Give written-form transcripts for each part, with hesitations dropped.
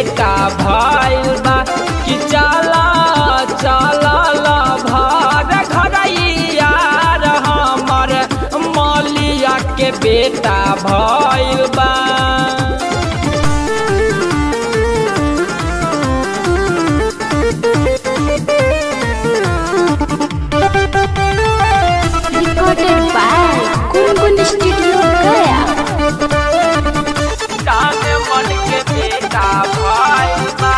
बेटा भइल बा कि चला चला ला भार घरैया हमर मौलिया के बेटा भइल बा। Recorded by Gungun Studio Gaya। जाने मन के बेटा भइल बा।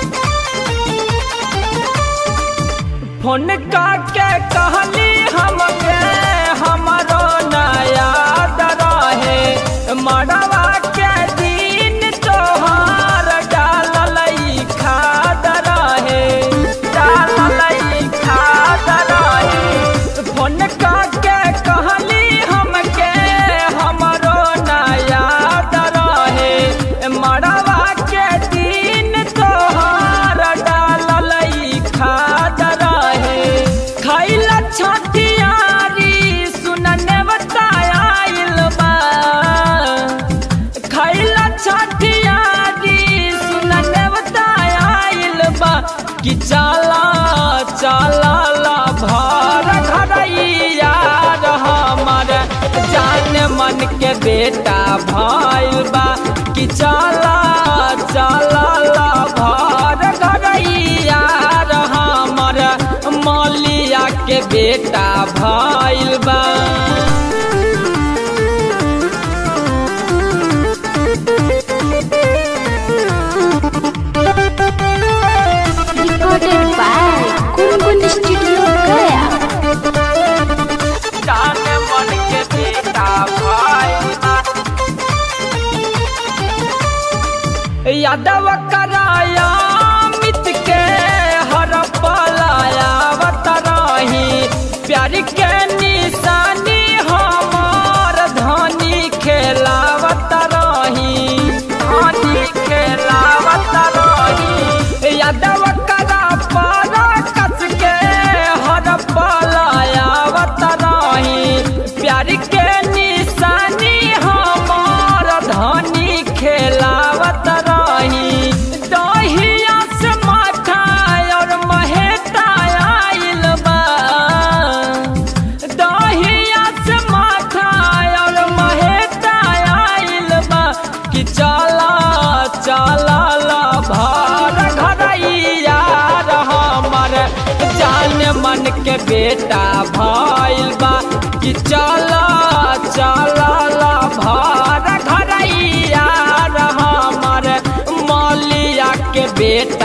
फोन करके कहली हमके हमरो नया रहे मड़वा के दिन तोहार डाललई खाद रहे डाललई खाद रहे। फोन करके कहली हमके हमरो नया रहे मड़वा के दिन तोहार डाललई खाद रहे। खैला छठियारी सुनने बताइल बा खैला छठियारी सुनने बताइल बा कि चला चला ला भार घरैया हमर जान मन के बेटा भइल बा कि चला चला ला भार घरैया हमर मौलिया के बेटा भइल बा। Recorded by Gungun Studio Gaya। जाने मन के बेटा भइल बा। यादव कराया मित के हर पलाया बतरही प्यार के निशानी हमार धनी खेलावत रही धनी खेलावत रही। यादव करा पारा कस के हर पलाया बतरही प्यार के निशानी हमार धनी खेलावत रही। दहिया से माथा और महेता आइल बा दहिया से माथा और महेता आइल बा कि चला चला ला भार घरैया हमर जान मन के बेटा भइल बा कि चला चला ला भार घरैया हमर मौलिया के बेटा